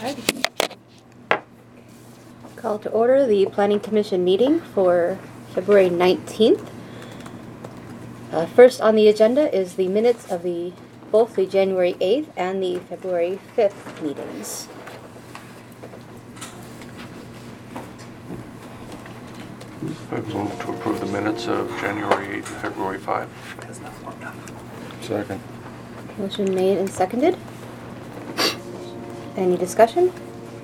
Alrighty. Call to order the Planning Commission meeting for February 19th. First on the agenda is the minutes of both the January 8th and the February 5th meetings. I move to approve the minutes of January 8th and February 5th. Second. Motion made and seconded. Any discussion?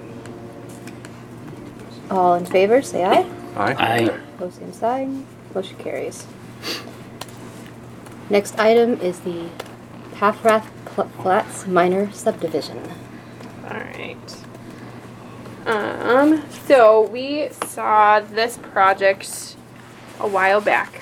All in favor, say aye. Aye. Opposed, same sign. Motion carries. Next item is the Paffrath Flats minor subdivision. Alright. So we saw this project a while back.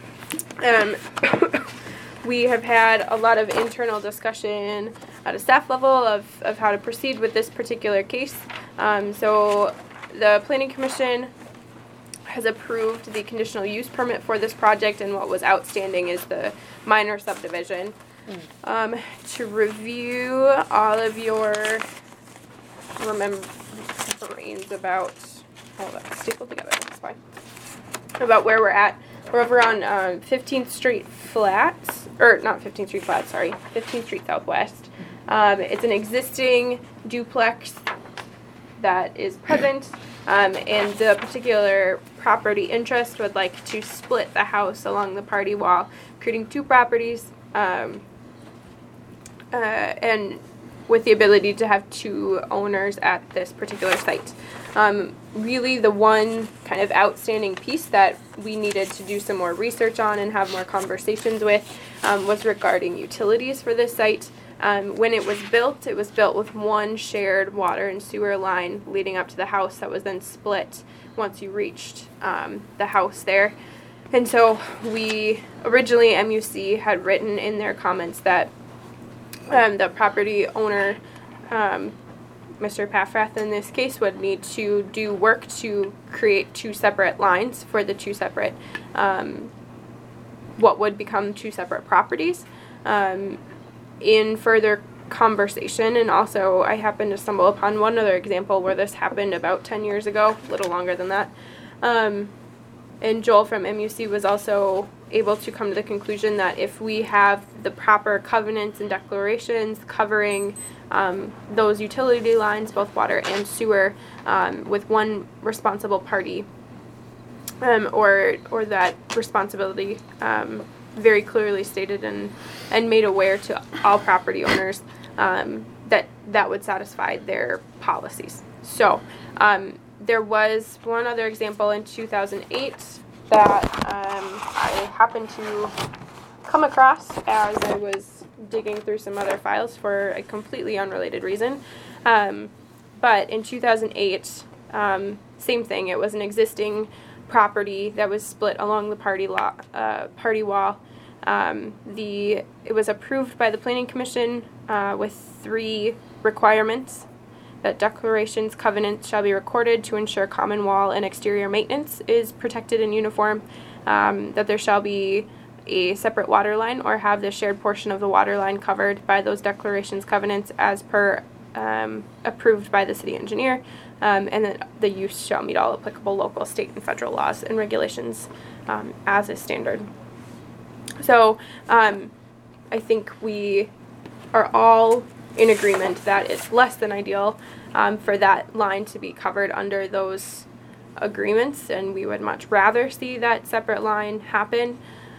We have had a lot of internal discussion at a staff level of how to proceed with this particular case. So the Planning Commission has approved the conditional use permit for this project, and what was outstanding is the minor subdivision. To review all of your brains about all that stapled together, that's fine. About where we're at. We're over on 15th Street Flats, or not 15th Street Flats, sorry, 15th Street Southwest. It's an existing duplex that is present, and the particular property interest would like to split the house along the party wall, creating two properties, and with the ability to have two owners at this particular site. Really the one kind of outstanding piece that we needed to do some more research on and have more conversations with was regarding utilities for this site. When it was built with one shared water and sewer line leading up to the house that was then split once you reached the house there. And so we originally, MUC had written in their comments that the property owner, Mr. Paffrath in this case, would need to do work to create two separate lines for the two separate, what would become two separate properties. In further conversation, and also I happened to stumble upon one other example where this happened about 10 years ago, a little longer than that. And Joel from MUC was also able to come to the conclusion that if we have the proper covenants and declarations covering those utility lines, both water and sewer, with one responsible party, or that responsibility very clearly stated and made aware to all property owners, that would satisfy their policies. So there was one other example in 2008 that I happened to come across as I was digging through some other files for a completely unrelated reason. But in 2008, same thing. It was an existing property that was split along the party wall. It was approved by the Planning Commission with 3 requirements: that declarations, covenants shall be recorded to ensure common wall and exterior maintenance is protected and uniform, that there shall be a separate water line or have the shared portion of the water line covered by those declarations, covenants as per approved by the city engineer, and that the use shall meet all applicable local, state, and federal laws and regulations as is standard. So I think we are all in agreement that it's less than ideal for that line to be covered under those agreements, and we would much rather see that separate line happen.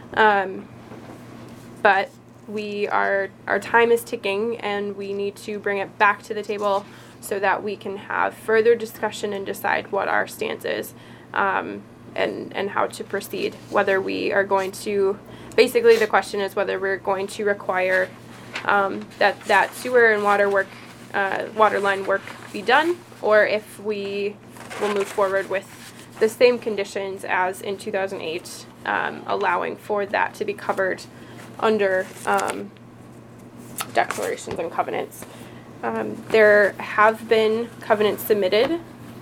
But our time is ticking, and we need to bring it back to the table so that we can have further discussion and decide what our stance is, and how to proceed. Whether we are going to, basically the question is whether we're going to require that sewer and water line work be done, or if we will move forward with the same conditions as in 2008, allowing for that to be covered under declarations and covenants. There have been covenants submitted,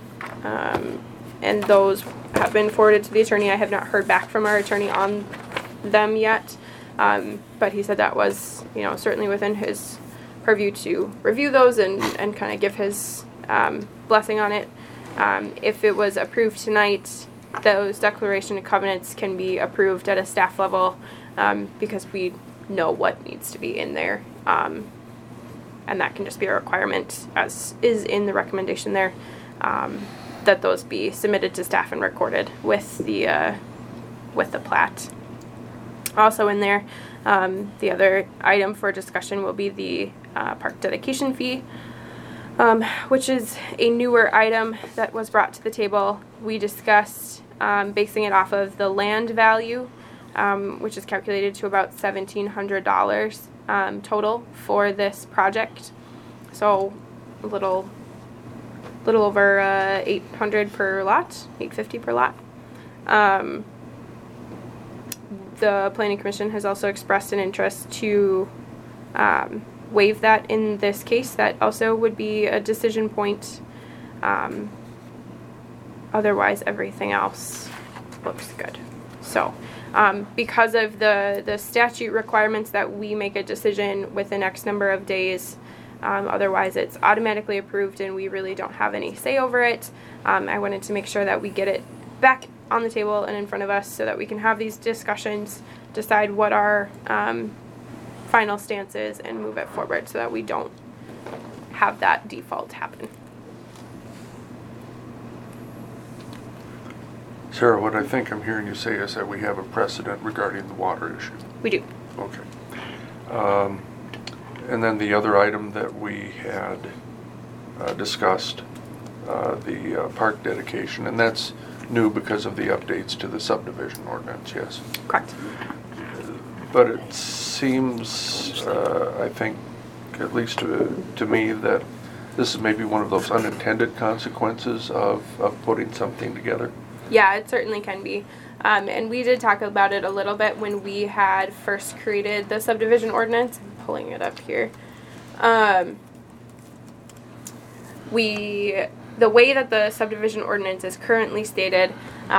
and those have been forwarded to the attorney. I have not heard back from our attorney on them yet, but he said that was, certainly within his purview to review those and kind of give his blessing on it. If it was approved tonight, those declaration of covenants can be approved at a staff level because we know what needs to be in there. And that can just be a requirement, as is in the recommendation there, that those be submitted to staff and recorded with the plat. Also in there, the other item for discussion will be the park dedication fee, which is a newer item that was brought to the table. We discussed basing it off of the land value, which is calculated to about $1,700 total for this project. So a little over $800 per lot, $850 per lot. The Planning Commission has also expressed an interest to waive that in this case. That also would be a decision point. Otherwise, everything else looks good. So, because of the statute requirements that we make a decision within X number of days, otherwise it's automatically approved and we really don't have any say over it. I wanted to make sure that we get it back on the table and in front of us so that we can have these discussions, decide what our final stance is, and move it forward so that we don't have that default happen. Sarah, what I think I'm hearing you say is that we have a precedent regarding the water issue. We do. Okay. And then the other item that we had discussed, the park dedication, and that's new because of the updates to the subdivision ordinance, yes? Correct. But it seems, I think, at least to me, that this is maybe one of those unintended consequences of putting something together. Yeah, it certainly can be. And we did talk about it a little bit when we had first created the subdivision ordinance. I'm pulling it up here. The way that the subdivision ordinance is currently stated,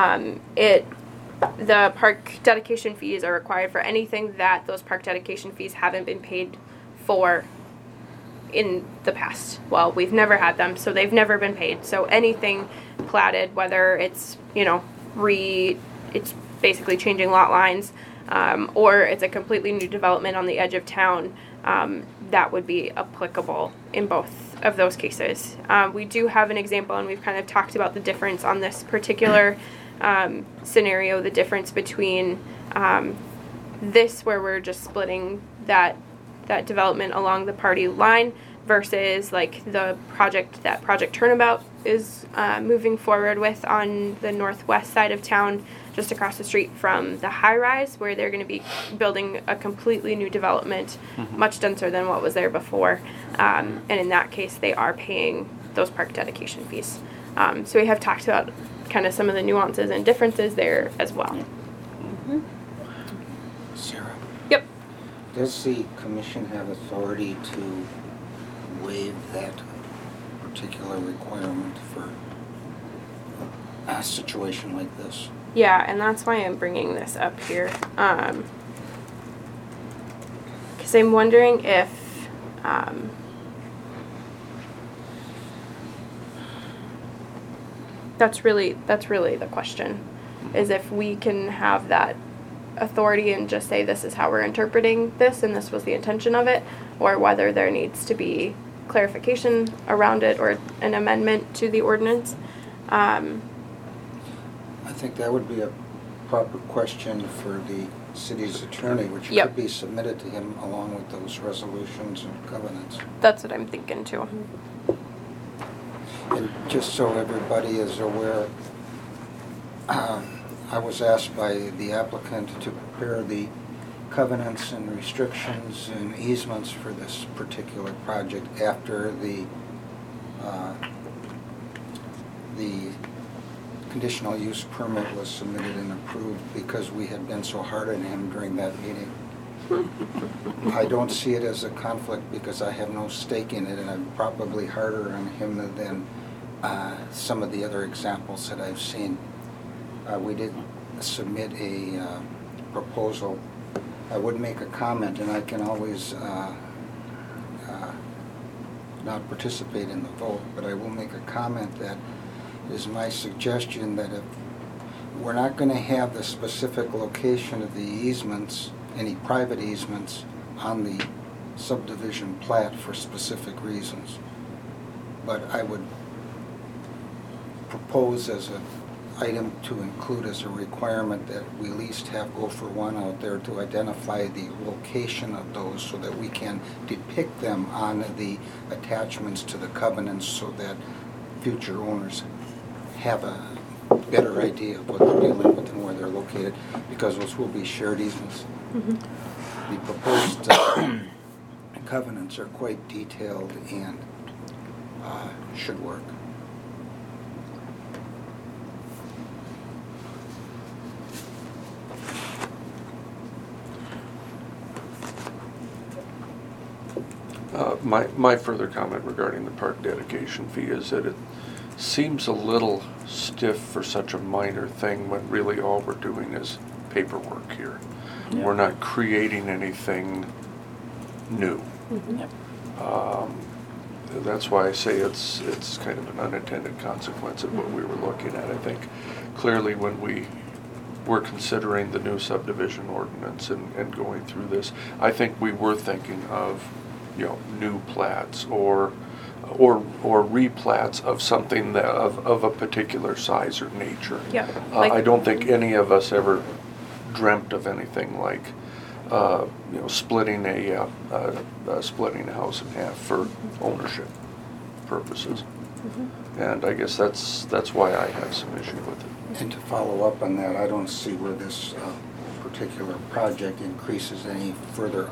the park dedication fees are required for anything that those park dedication fees haven't been paid for in the past. Well, we've never had them, so they've never been paid. So anything platted, whether it's, it's basically changing lot lines, or it's a completely new development on the edge of town, that would be applicable in both of those cases. We do have an example, and we've kind of talked about the difference on this particular scenario, the difference between this, where we're just splitting that development along the party line, versus like the project that Project Turnabout is moving forward with on the northwest side of town, just across the street from the high rise, where they're going to be building a completely new development, much denser than what was there before. And in that case, they are paying those park dedication fees. So we have talked about kind of some of the nuances and differences there as well. Sarah? Yep. Does the commission have authority to waive that particular requirement for a situation like this? Yeah, and that's why I'm bringing this up here. Because I'm wondering if that's really the question, is if we can have that authority and just say this is how we're interpreting this and this was the intention of it, or whether there needs to be clarification around it or an amendment to the ordinance. I think that would be a proper question for the city's attorney, which Yep. could be submitted to him along with those resolutions and covenants. That's what I'm thinking too. And just so everybody is aware, I was asked by the applicant to prepare the covenants and restrictions and easements for this particular project after the conditional use permit was submitted and approved, because we had been so hard on him during that meeting. I don't see it as a conflict because I have no stake in it, and I'm probably harder on him than some of the other examples that I've seen. We did submit a proposal. I would make a comment, and I can always not participate in the vote, but I will make a comment that it is my suggestion that if we're not going to have the specific location of the easements, any private easements, on the subdivision plat for specific reasons. But I would propose as an item to include as a requirement that we at least have Gopher One out there to identify the location of those so that we can depict them on the attachments to the covenants so that future owners have a better idea of what they're dealing with and where they're located, because those will be shared easements. The proposed covenants are quite detailed and should work. My further comment regarding the park dedication fee is that it seems a little stiff for such a minor thing when really all we're doing is paperwork here. Yeah. We're not creating anything new. Yep. That's why I say it's kind of an unintended consequence of what we were looking at. I think clearly when we were considering the new subdivision ordinance and going through this, I think we were thinking of, new plats or replats of something that of a particular size or nature. Yeah. I don't think any of us ever dreamt of anything like splitting splitting a house in half for ownership purposes. And I guess that's why I have some issue with it. And to follow up on that, I don't see where this particular project increases any further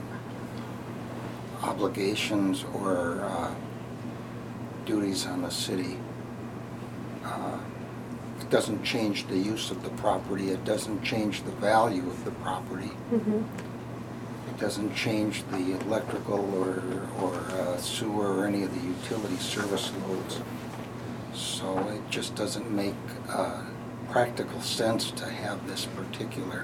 obligations or duties on the city. It doesn't change the use of the property. It doesn't change the value of the property. It doesn't change the electrical or sewer or any of the utility service loads. So it just doesn't make practical sense to have this particular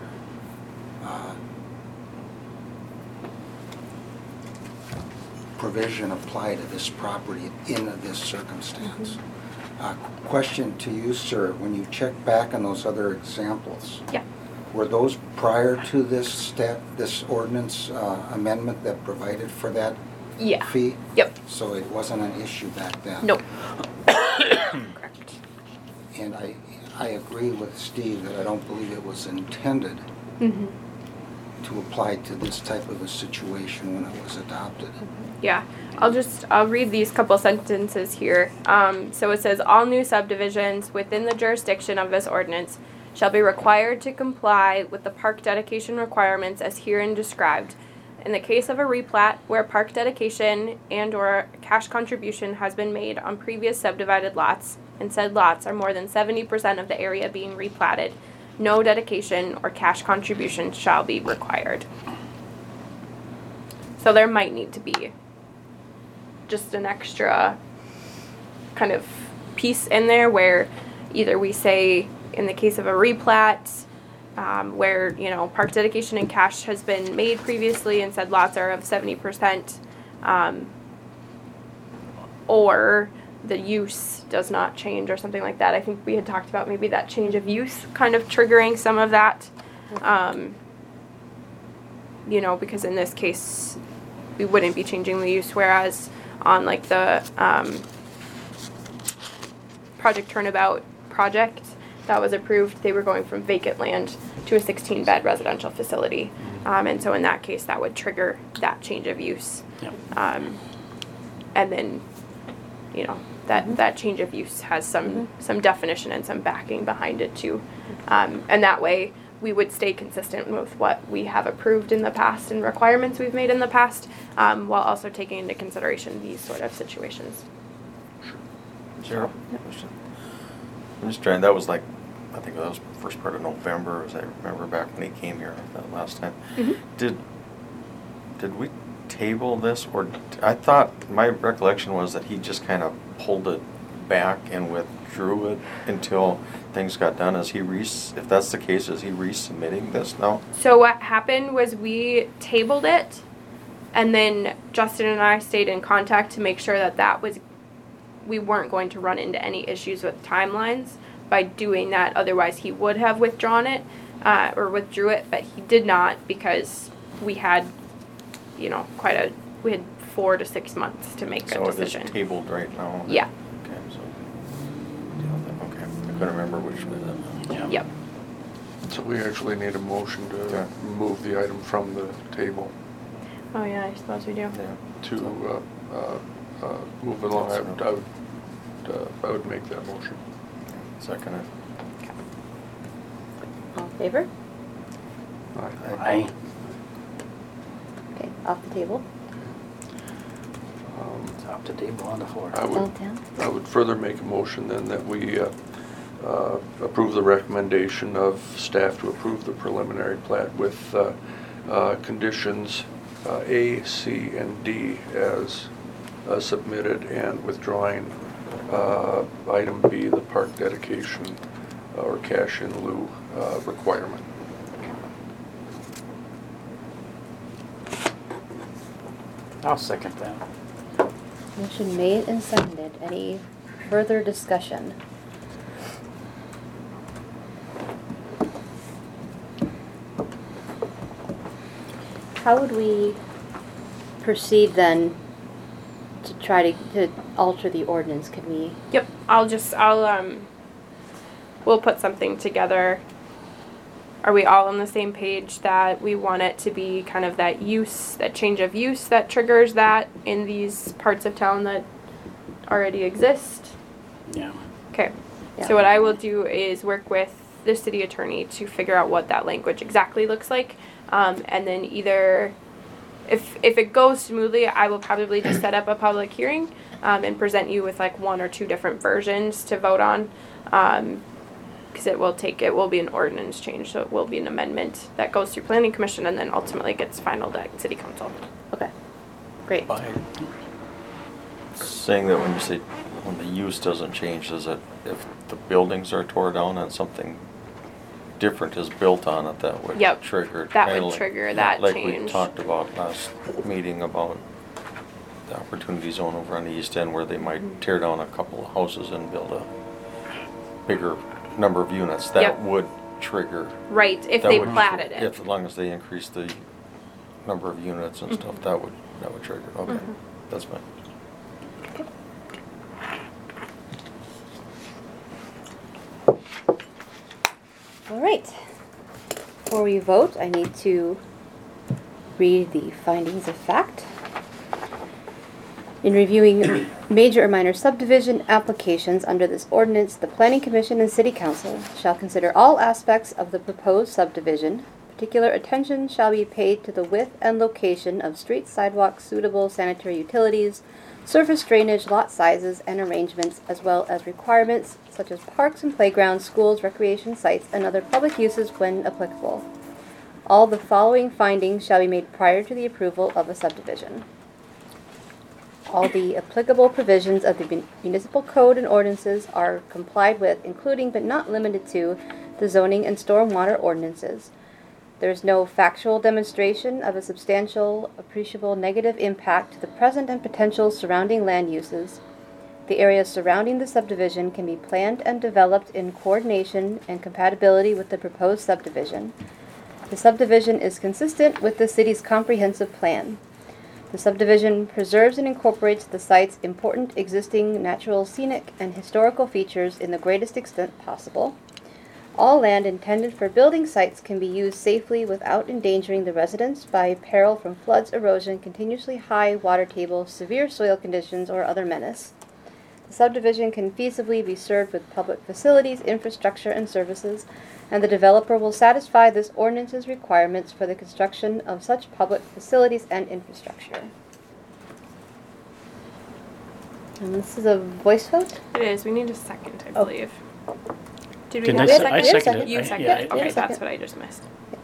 provision apply to this property in this circumstance. Question to you, sir, when you check back on those other examples, Yeah. were those prior to this ordinance amendment that provided for that Yeah. fee? Yep. So it wasn't an issue back then? Nope. Correct. And I agree with Steve that I don't believe it was intended to apply to this type of a situation when it was adopted. Yeah, I'll read these couple sentences here. So it says, all new subdivisions within the jurisdiction of this ordinance shall be required to comply with the park dedication requirements as herein described. In the case of a replat where park dedication and/or cash contribution has been made on previous subdivided lots, and said lots are more than 70% of the area being replatted, no dedication or cash contribution shall be required. So there might need to be just an extra kind of piece in there where either we say in the case of a replat where park dedication and cash has been made previously and said lots are of 70%, or the use does not change or something like that. I think we had talked about maybe that change of use kind of triggering some of that, because in this case we wouldn't be changing the use, whereas on like the Project Turnabout project that was approved, they were going from vacant land to a 16-bed residential facility. And so in that case, that would trigger that change of use. Yep. And then, that change of use has some definition and some backing behind it too. And that way, we would stay consistent with what we have approved in the past and requirements we've made in the past, while also taking into consideration these sort of situations. Sure. I'm just trying, that was like, I think that was first part of November, as I remember back when he came here that last time. Did we table this, or I thought, my recollection was that he just kind of pulled it back and withdrew it until things got done. If that's the case, is he resubmitting this now? So what happened was we tabled it, And then Justin and I stayed in contact to make sure that we weren't going to run into any issues with timelines by doing that. Otherwise, he would have withdrawn it or withdrew it, but he did not because we had, we had 4 to 6 months to make a So it is decision. tabled right now? Yeah. Okay, so, okay, I couldn't remember which way that. Yep. So we actually need a motion to Yeah. move the item from the table Oh yeah, I suppose we do. Yeah. to move along. I would make that motion. Second it. All in favor? Aye. Okay, off the table. It's off the table on the floor. I All would, down. I would further make a motion then that we approve the recommendation of staff to approve the preliminary plat with conditions A, C, and D as submitted, and withdrawing item B, the park dedication or cash in lieu requirement. I'll second that. Motion made and seconded. Any further discussion? How would we proceed then to try to alter the ordinance? Could we? Yep. We'll put something together. Are we all on the same page that we want it to be kind of that change of use that triggers that in these parts of town that already exist? Yeah. Okay. Yeah. So what I will do is work with the city attorney to figure out what that language exactly looks like. And then either, if it goes smoothly, I will probably just set up a public hearing and present you with like 1 or 2 different versions to vote on. Because it will be an ordinance change, so it will be an amendment that goes through planning commission and then ultimately gets finalized at city council. Okay. Great. Saying that when the use doesn't change, is it if the buildings are tore down and something different is built on it, that would Yep. trigger? That kinda would trigger that like change. we talked about last meeting about the opportunity zone over on the east end where they might tear down a couple of houses and build a bigger number of units. That Yep. would trigger. Right, if that they would- platted it. If, as long as they increase the number of units and stuff, that would trigger. Okay, Mhm. that's fine. All right. Before we vote, I need to read the findings of fact. In reviewing major or minor subdivision applications under this ordinance, the Planning Commission and City Council shall consider all aspects of the proposed subdivision. Particular attention shall be paid to the width and location of streets, sidewalks, suitable sanitary utilities, surface drainage, lot sizes, and arrangements, as well as requirements such as parks and playgrounds, schools, recreation sites, and other public uses when applicable. All the following findings shall be made prior to the approval of a subdivision. All the applicable provisions of the municipal code and ordinances are complied with, including but not limited to the zoning and stormwater ordinances. There is no factual demonstration of a substantial, appreciable negative impact to the present and potential surrounding land uses. The areas surrounding the subdivision can be planned and developed in coordination and compatibility with the proposed subdivision. The subdivision is consistent with the city's comprehensive plan. The subdivision preserves and incorporates the site's important existing natural, scenic, and historical features in the greatest extent possible. All land intended for building sites can be used safely without endangering the residents by peril from floods, erosion, continuously high water table, severe soil conditions, or other menace. The subdivision can feasibly be served with public facilities, infrastructure, and services, and the developer will satisfy this ordinance's requirements for the construction of such public facilities and infrastructure. And this is a voice vote? It is. We need a second, I Oh. believe. Did we Didn't have I a se- second? I seconded it. You I- seconded yeah, it? I- Okay, yeah, that's second. what I just missed. Yes.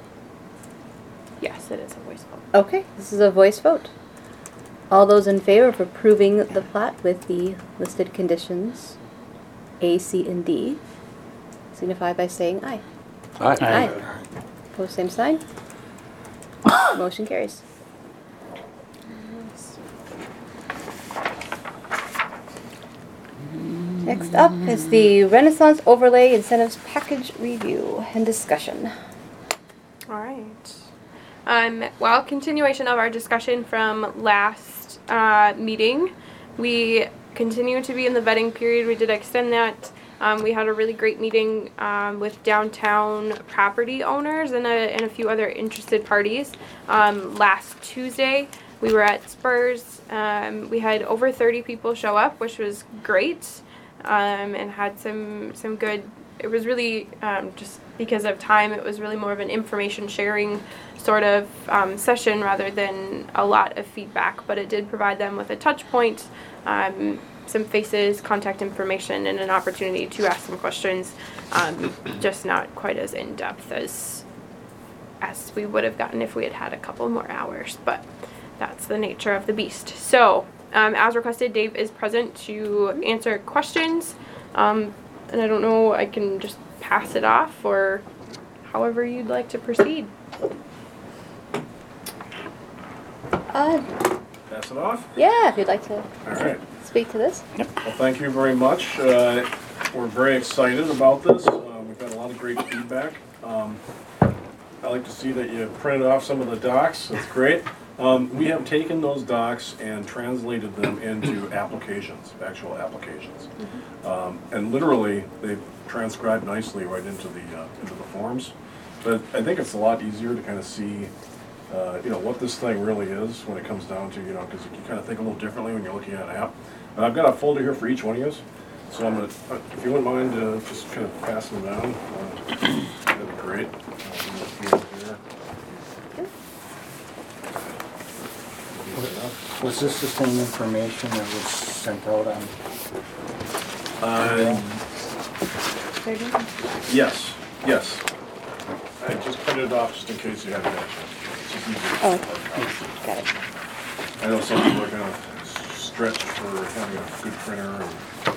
Yes, it is a voice vote. Okay, this is a voice vote. All those in favor of approving the plat with the listed conditions A, C, and D, signify by saying aye. Aye. Opposed, same sign. Motion carries. Next up is the Renaissance Overlay Incentives Package Review and Discussion. All right. Well, continuation of our discussion from last meeting. We continue to be in the vetting period. We did extend that. We had a really great meeting with downtown property owners and a few other interested parties. Last Tuesday, we were at Spurs. We had over 30 people show up, which was great, and had some good. It was really just because of time. It was really more of an information sharing sort of session rather than a lot of feedback. But it did provide them with a touch point. Some faces, contact information, and an opportunity to ask some questions, just not quite as in-depth as we would have gotten if we had had a couple more hours, but that's the nature of the beast. So, as requested, Dave is present to answer questions, and I don't know, I can just pass it off, or however you'd like to proceed. Pass it off? Yeah, if you'd like to All right. speak to this. Well, thank you very much. We're very excited about this. We've had a lot of great feedback. I like to see that you printed off some of the docs. That's great. We have taken those docs and translated them into applications, actual applications. And literally, they've transcribed nicely right into the forms. But I think it's a lot easier to kind of see what this thing really is when it comes down to, because you kind of think a little differently when you're looking at an app. And I've got a folder here for each one of you. So I'm going to, if you wouldn't mind just kind of passing them down, that'd be great. Was this the same information that was sent out on? Yes. I just printed it off just in case you had to mention. It's just easier. Oh, got it. I know some people are kind of stretched for having a good printer and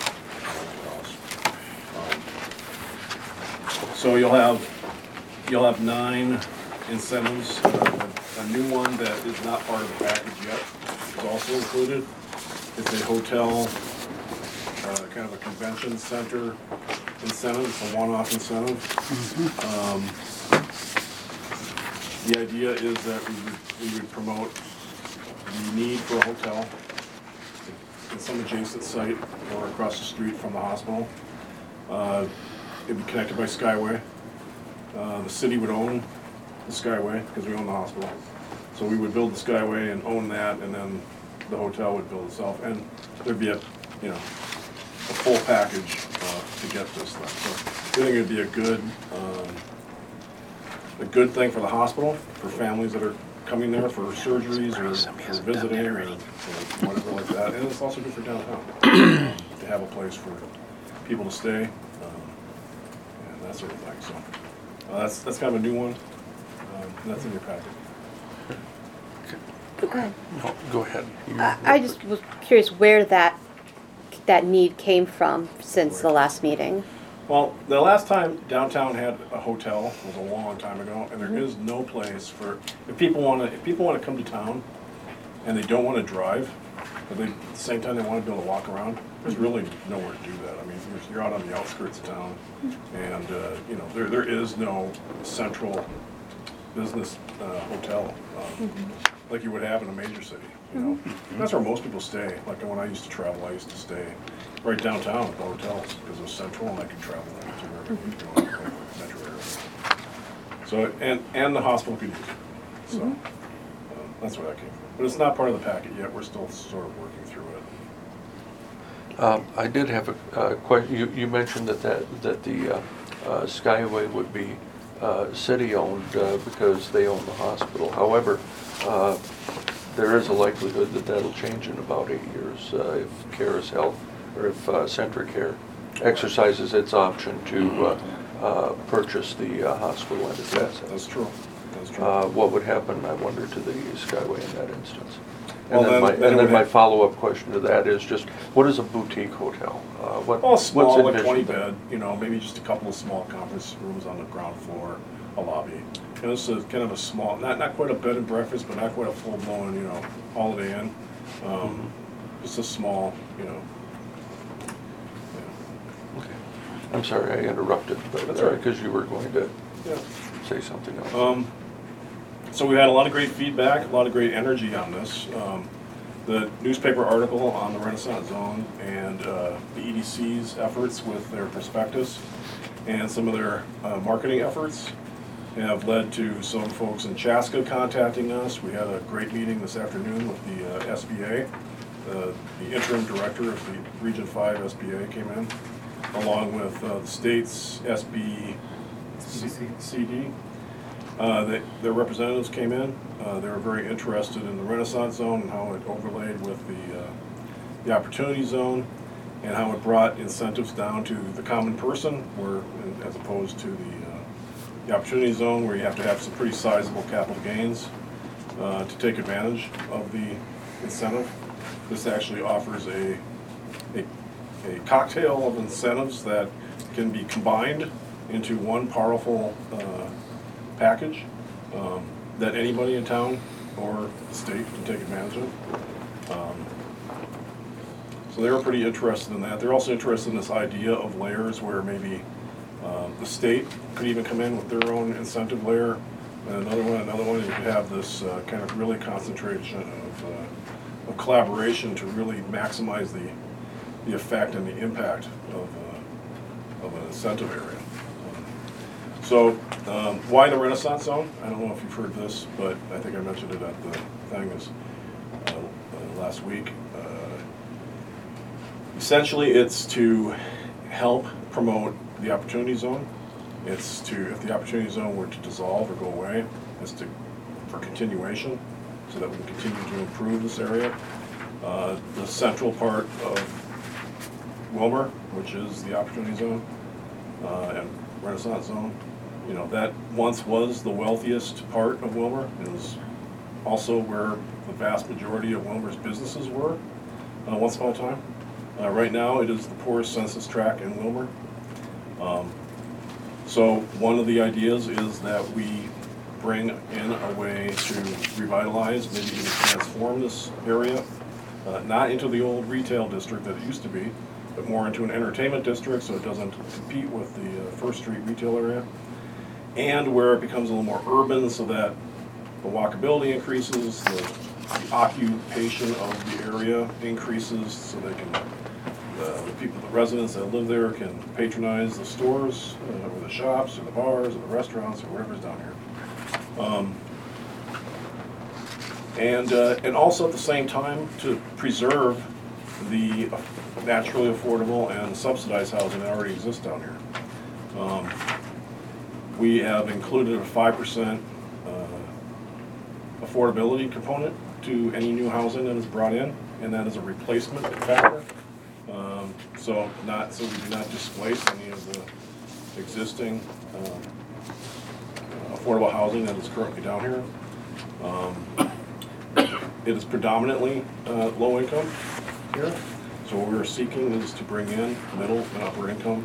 so you'll have 9 incentives. A new one that is not part of the package yet is also included. It's a hotel, kind of a convention center incentive. It's a one-off incentive. The idea is that we would promote the need for a hotel in some adjacent site or across the street from the hospital. It'd be connected by Skyway. The city would own the Skyway because we own the hospital. So we would build the Skyway and own that, and then the hotel would build itself. And there'd be a full package to get this thing. So I think it'd be a good thing for the hospital, for families that are coming there for surgeries or for visiting or whatever like that. And it's also good for downtown to have a place for people to stay and that sort of thing. So that's kind of a new one. That's in your packet. Go ahead. No, go ahead. I just was curious where that need came from since the last meeting. Well, the last time downtown had a hotel was a long time ago, and there is no place for if people want to come to town and they don't want to drive, but at the same time they want to be able to walk around. There's really nowhere to do that. I mean, you're out on the outskirts of town, and there is no central business hotel like you would have in a major city. That's where most people stay. Like when I used to travel, I used to stay right downtown at the hotels because it was central and I could travel to wherever the metro area. So and the hospital could use it. So that's where that came from. But it's not part of the packet yet. We're still sort of working through it. I did have a question. You mentioned that the Skyway would be city-owned because they own the hospital. However, there is a likelihood that that'll change in about 8 years if Caris Health or if CentraCare exercises its option to purchase the hospital and its assets. That's true. What would happen, I wonder, to the Skyway in that instance? Well, And then my follow-up question to that is just, what is a boutique hotel? Small, what's like 20 envisioned bed, maybe just a couple of small conference rooms on the ground floor, a lobby. This is kind of a small, not quite a bed and breakfast, but not quite a full-blown, Holiday Inn. Just a small, I'm sorry I interrupted, but That's all right. because you were going to Yeah. say something else. So we had a lot of great feedback, a lot of great energy on this. The newspaper article on the Renaissance Zone and the EDC's efforts with their prospectus and some of their marketing efforts have led to some folks in Chaska contacting us. We had a great meeting this afternoon with the SBA. The interim director of the Region 5 SBA came in, along with the state's SBCD. Their representatives came in. They were very interested in the Renaissance Zone and how it overlaid with the Opportunity Zone and how it brought incentives down to the common person, where as opposed to the Opportunity Zone, where you have to have some pretty sizable capital gains to take advantage of the incentive. This actually offers a cocktail of incentives that can be combined into one powerful package that anybody in town or the state can take advantage of. So they were pretty interested in that. They're also interested in this idea of layers where maybe the state could even come in with their own incentive layer, and another one, you could have this kind of really concentration of collaboration to really maximize the effect and the impact of an incentive area. So why the Renaissance Zone? I don't know if you've heard this, but I think I mentioned it at the thing last week. Essentially, it's to help promote the Opportunity Zone. It's to, if the Opportunity Zone were to dissolve or go away, it's for continuation, so that we can continue to improve this area. The central part of Wilmer, which is the Opportunity Zone and Renaissance Zone, you know, that once was the wealthiest part of Wilmer. It was also where the vast majority of Wilmer's businesses were once upon a time. Right now, it is the poorest census tract in Wilmer. So one of the ideas is that we bring in a way to revitalize, maybe even transform this area, not into the old retail district that it used to be, but more into an entertainment district so it doesn't compete with the First Street retail area, and where it becomes a little more urban so that the walkability increases, the occupation of the area increases so they can, the people, the residents that live there can patronize the stores, or the shops, or the bars, or the restaurants, or whatever's down here. And also at the same time to preserve the naturally affordable and subsidized housing that already exists down here. We have included a 5% affordability component to any new housing that is brought in, and that is a replacement factor. So we do not displace any of the existing affordable housing that is currently down here. It is predominantly low income here. So what we're seeking is to bring in middle and upper income,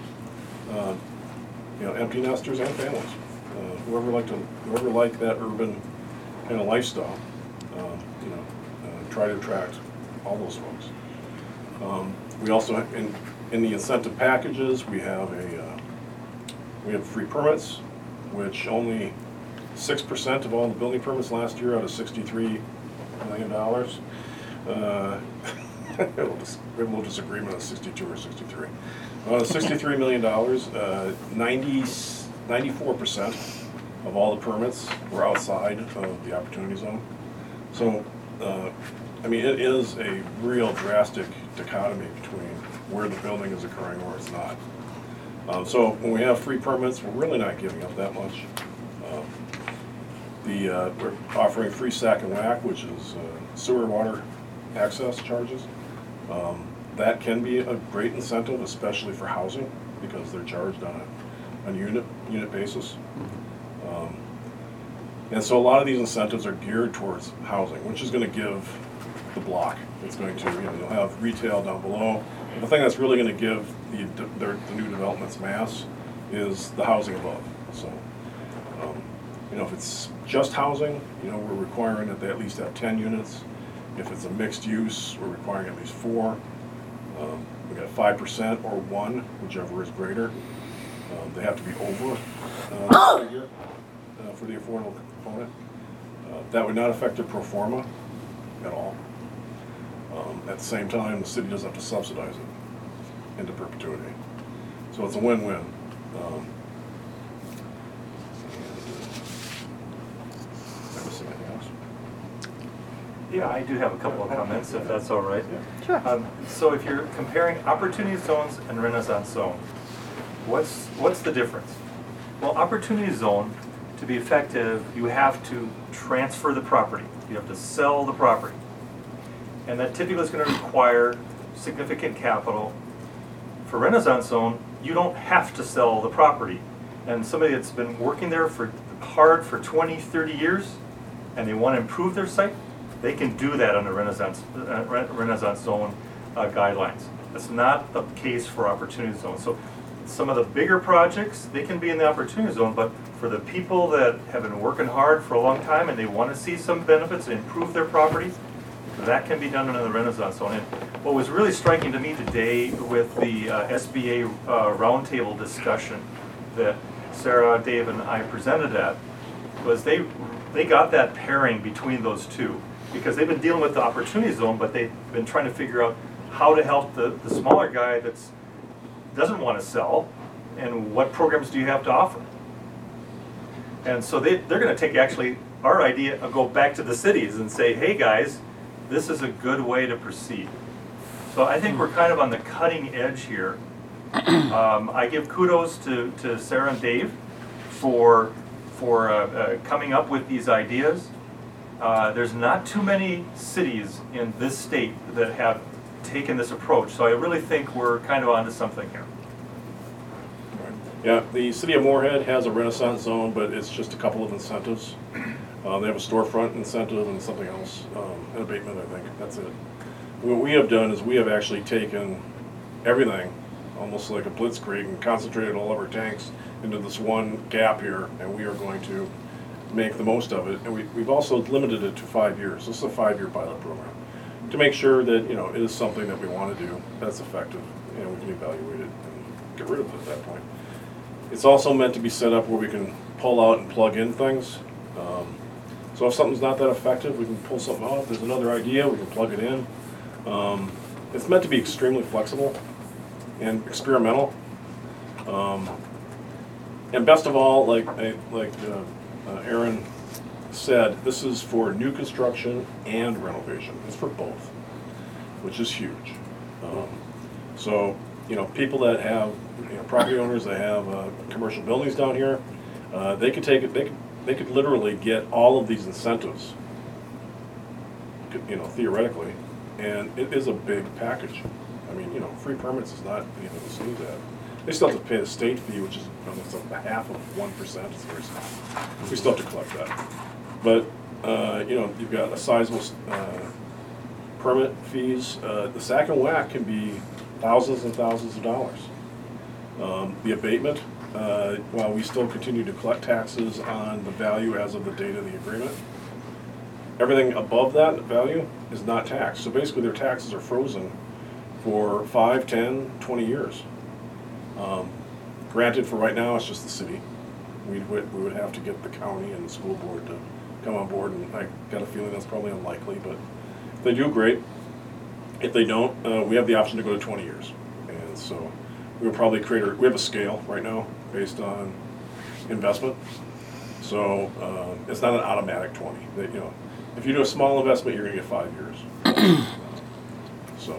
empty nesters and families, whoever like that urban kind of lifestyle. Try to attract all those folks. We also have, in the incentive packages, we have free permits, which only 6% of all the building permits last year out of $63 million. We have a little disagreement on 62 or 63. $63 million, 94% of all the permits were outside of the Opportunity Zone. So, it is a real drastic dichotomy between where the building is occurring and where it's not. So when we have free permits, we're really not giving up that much. We're offering free sack and whack, which is sewer water access charges. That can be a great incentive, especially for housing, because they're charged on a unit basis. And so a lot of these incentives are geared towards housing, which is going to give the block. It's going to, you'll have retail down below. But the thing that's really going to give the new developments mass is the housing above. So, if it's just housing, we're requiring that they at least have 10 units. If it's a mixed use, we're requiring at least 4. We got 5% or 1, whichever is greater. They have to be over the figure for the affordable component. That would not affect their pro forma at all. At the same time, the city doesn't have to subsidize it into perpetuity. So it's a win-win. Missing anything else? Yeah, I do have a couple of comments, if that's all right. Sure. So if you're comparing opportunity zones and Renaissance zone, what's the difference? Well, opportunity zone, to be effective, you have to transfer the property. You have to sell the property. And that typically is going to require significant capital. For Renaissance zone, you don't have to sell the property. And somebody that's been working there hard for 20, 30 years, and they want to improve their site, they can do that under Renaissance zone guidelines. That's not the case for opportunity zone. So some of the bigger projects, they can be in the opportunity zone, but for the people that have been working hard for a long time and they want to see some benefits and improve their property, that can be done under the Renaissance zone. And what was really striking to me today with the SBA roundtable discussion that Sarah, Dave, and I presented at was they got that pairing between those two, because they've been dealing with the opportunity zone, but they've been trying to figure out how to help the smaller guy that doesn't want to sell, and what programs do you have to offer. And so they're going to take actually our idea and go back to the cities and say, hey guys, this is a good way to proceed. So I think we're kind of on the cutting edge here. I give kudos to Sarah and Dave for coming up with these ideas. There's not too many cities in this state that have taken this approach, so I really think we're kind of onto something here. Yeah, the city of Moorhead has a Renaissance zone, but it's just a couple of incentives. They have a storefront incentive and something else, an abatement, I think. That's it. What we have done is we have actually taken everything, almost like a blitzkrieg, and concentrated all of our tanks into this one gap here, and we are going to make the most of it. And we've also limited it to 5 years. This is a 5-year pilot program to make sure that it is something that we want to do, that's effective, and we can evaluate it and get rid of it at that point. It's also meant to be set up where we can pull out and plug in things. So if something's not that effective, we can pull something out. If there's another idea, we can plug it in. It's meant to be extremely flexible and experimental. And best of all, like Aaron said, this is for new construction and renovation. It's for both, which is huge. So people that have property owners that have commercial buildings down here, they could take it. They could literally get all of these incentives, theoretically, and it is a big package. I mean, free permits is not anything to sneeze at. They still have to pay the state fee, which is almost a half of 1%. It's very small. We still have to collect that. But you've got a sizable permit fees. The SAC and WAC can be thousands and thousands of dollars. The abatement, while we still continue to collect taxes on the value as of the date of the agreement, everything above that value is not taxed. So basically their taxes are frozen for 5, 10, 20 years. Granted, for right now, it's just the city. We would have to get the county and the school board to come on board, and I got a feeling that's probably unlikely, but if they do, great. If they don't, we have the option to go to 20 years. And so we would probably we have a scale right now based on investment. So it's not an automatic 20. If you do a small investment, you're going to get 5 years. So,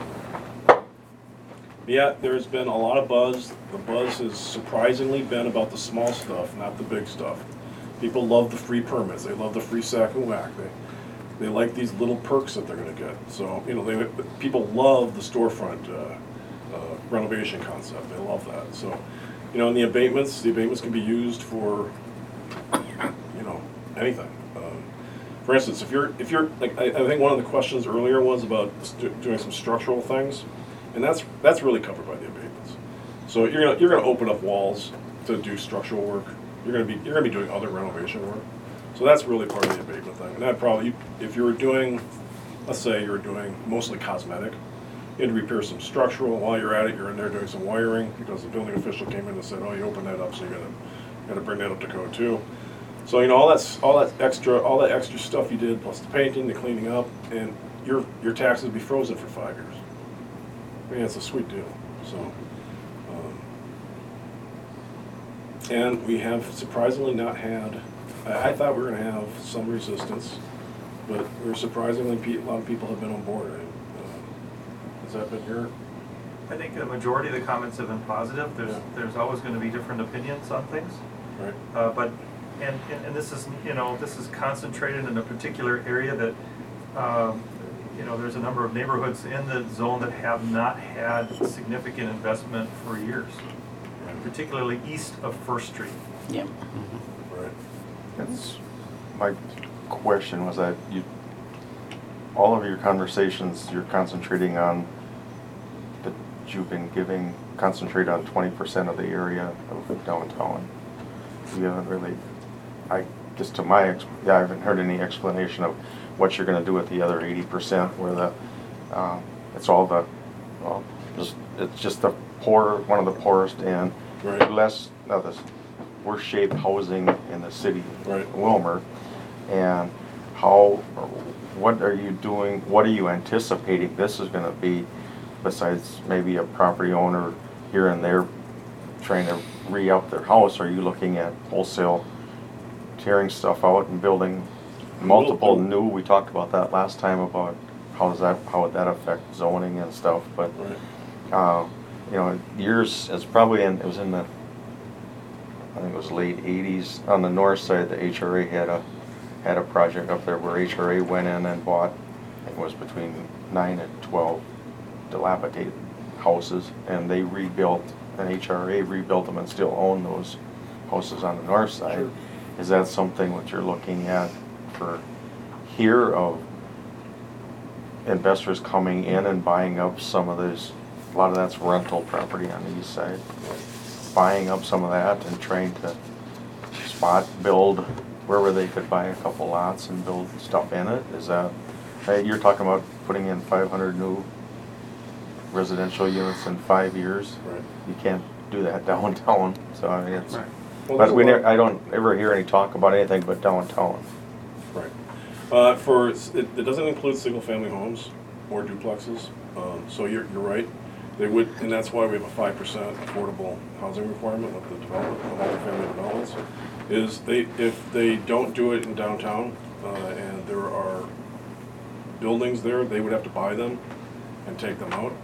yeah, there's been a lot of buzz. The buzz has surprisingly been about the small stuff, not the big stuff. People love the free permits. They love the free SAC and WAC. They like these little perks that they're going to get. So, people love the storefront renovation concept. They love that. So, and the abatements can be used for, anything. For instance, if you're like, I think one of the questions earlier was about doing some structural things, and that's really covered by the abatements. So you're gonna open up walls to do structural work. You're gonna be doing other renovation work. So that's really part of the abatement thing. And that probably, if you were doing, let's say you were doing mostly cosmetic, You had to repair some structural. While you're at it, you're in there doing some wiring because the building official came in and said, oh, you opened that up, so you gotta bring that up to code too. So, you know, all that extra stuff you did, plus the painting, the cleaning up, and your taxes would be frozen for 5 years. I mean, it's a sweet deal, so. And we have surprisingly not had, I thought we were gonna have some resistance, but we're surprisingly, a lot of people have been on board. Has that been your? I think the majority of the comments have been positive. There's always going to be different opinions on things. Right. But this is, you know, this is concentrated in a particular area that, you know, there's a number of neighborhoods in the zone that have not had significant investment for years, particularly east of First Street. Yeah. Right. That's my question was that all of your conversations, you're concentrating on that you've been concentrate on 20% of the area of downtown. You haven't really, I haven't heard any explanation of what you're going to do with the other 80% where it's just the one of the poorest and Right. less of the worst shaped housing in the city Right. of Wilmer. And what are you doing, what are you anticipating this is going to be besides maybe a property owner here and there trying to re-up their house? Are you looking at wholesale tearing stuff out and building multiple new? We talked about that last time about how would that affect zoning and stuff, but Right. you know, it was in the, I think it was late 80s on the north side. The HRA had a project up there where HRA went in and bought, I think it was between 9 and 12 dilapidated houses, and they rebuilt, and HRA rebuilt them and still own those houses on the north side. Sure. Is that something that you're looking at for here, of investors coming in and buying up some of this? A lot of that's rental property on the east side. Buying up some of that and trying to spot build wherever they could buy a couple lots and build stuff in it. Is that, you're talking about putting in 500 new residential units in 5 years? Right. You can't do that downtown, so I mean it's, Right. Well, but there's a lot- I don't ever hear any talk about anything but downtown. Right. It doesn't include single-family homes or duplexes, so you're right. They would, and that's why we have a 5% affordable housing requirement with the development, the multifamily developments, is if they don't do it in downtown, and there are buildings there, they would have to buy them and take them out,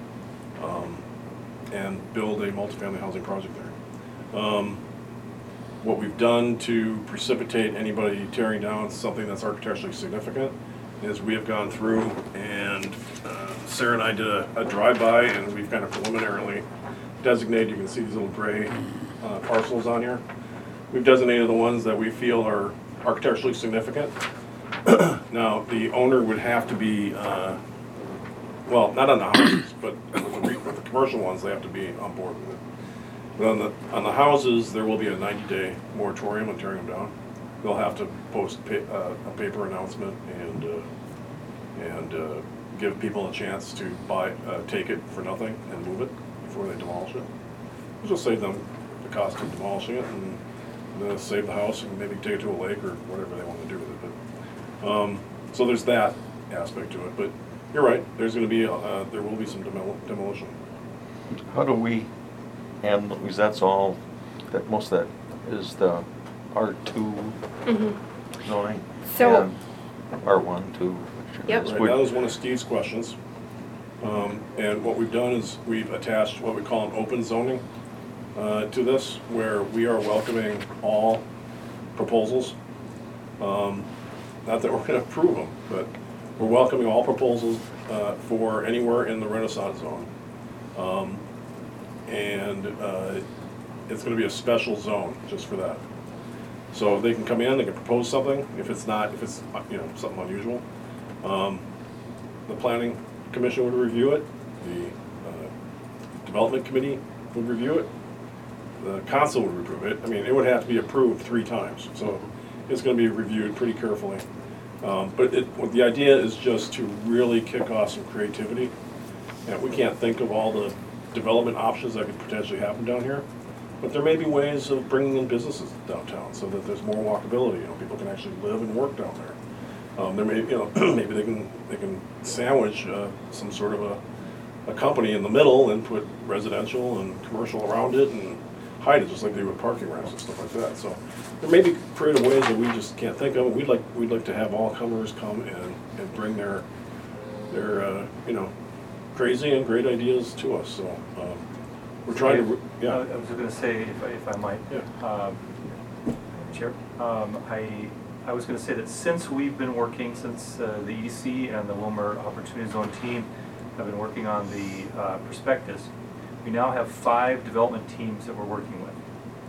and build a multifamily housing project there. What we've done to precipitate anybody tearing down something that's architecturally significant is we have gone through and Sarah and I did a drive-by, and we've kind of preliminarily designated, you can see these little gray parcels on here. We've designated the ones that we feel are architecturally significant. Now, the owner would have to be, well, not on the houses, but with the commercial ones, they have to be on board with it. But on the houses, there will be a 90-day moratorium on tearing them down. They'll have to post a paper announcement and give people a chance to take it for nothing and move it before they demolish it. Which will save them the cost of demolishing it, and then save the house and maybe take it to a lake or whatever they want to do with it. But, so there's that aspect to it. But you're right. There's going to be there will be some demolition. How do we handle, because that's all, that most of that is the R2 zoning. So- and R1, 2. Yep. Right, that was one of Steve's questions. And what we've done is we've attached what we call an open zoning to this, where we are welcoming all proposals. Not that we're going to approve them, but we're welcoming all proposals for anywhere in the Renaissance zone. And it's going to be a special zone just for that. So they can come in, they can propose something. If it's something unusual, the planning commission would review it. The development committee would review it. The council would approve it. I mean, it would have to be approved 3 times. So it's going to be reviewed pretty carefully. But the idea is just to really kick off some creativity And we can't think of all the development options that could potentially happen down here, but there may be ways of bringing in businesses downtown so that there's more walkability. People can actually live and work down there. There may, maybe they can sandwich some sort of a company in the middle and put residential and commercial around it and hide it just like they would parking ramps and stuff like that. So there may be creative ways that we just can't think of. We'd like to have all comers come and bring their crazy and great ideas to us. So we're trying to, yeah. I was going to say, if I might, Yeah. Chair, I was going to say that since we've been working, since the EDC and the Wilmer Opportunity Zone team have been working on the prospectus, we now have 5 development teams that we're working with